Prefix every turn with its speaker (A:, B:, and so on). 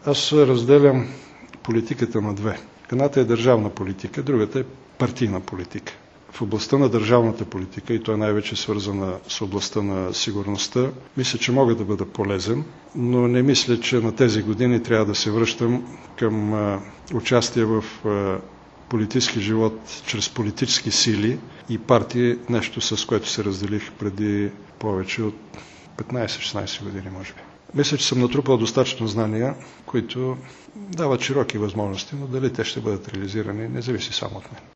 A: Аз разделям политиката на две. Едната е държавна политика, другата е партийна политика. В областта на държавната политика, и то е най-вече свързана с областта на сигурността, мисля, че мога да бъда полезен, но не мисля, че на тези години трябва да се връщам към участие в политически живот чрез политически сили и партии, нещо с което се разделих преди повече от 15-16 години, може би. Мисля, че съм натрупал достатъчно знания, които дават широки възможности, но дали те ще бъдат реализирани, не зависи само от мен.